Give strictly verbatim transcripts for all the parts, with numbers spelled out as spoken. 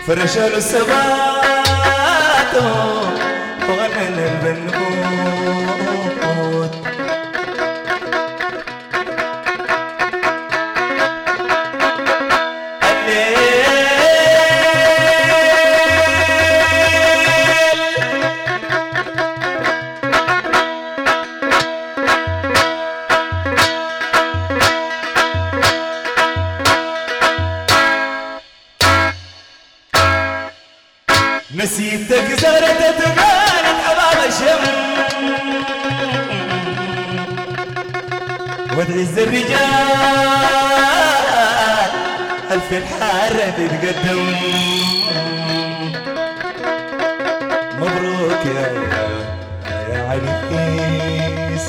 فرشوا له السبات وانا البنوت. نسيتك زارت تغارت حباب الشم وتعز الرجال ألف الحارة تتقدم. مبروك يا يا عريس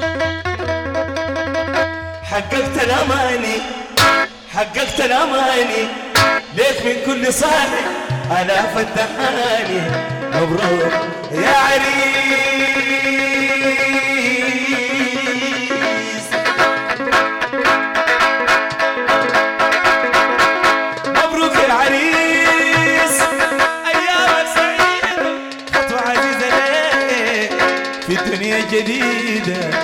حققت الأماني حققت الأماني ليك من كل صاحب آلاف التهاني. مبروك يا عريس مبروك يا عريس أيامك سعيدة خطوة عزيزة ليك في الدنيا جديدة.